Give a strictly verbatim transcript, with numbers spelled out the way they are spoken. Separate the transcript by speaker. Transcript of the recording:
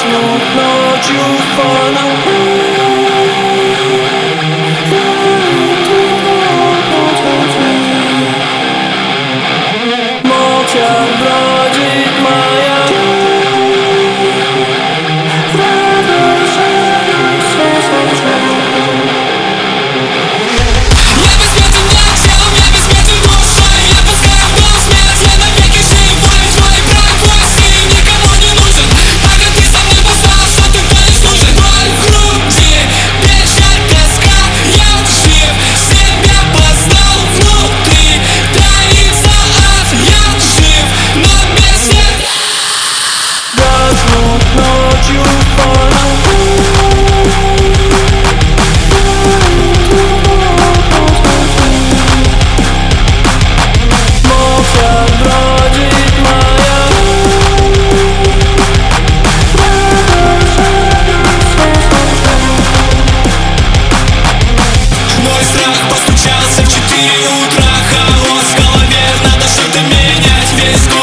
Speaker 1: гаснут ночью фоном. Молча бродит моя ночью фоном. Молча бродит моя.
Speaker 2: Мой страх постучался в четыре утра. Хаос в голове, надо что-то менять. Весь город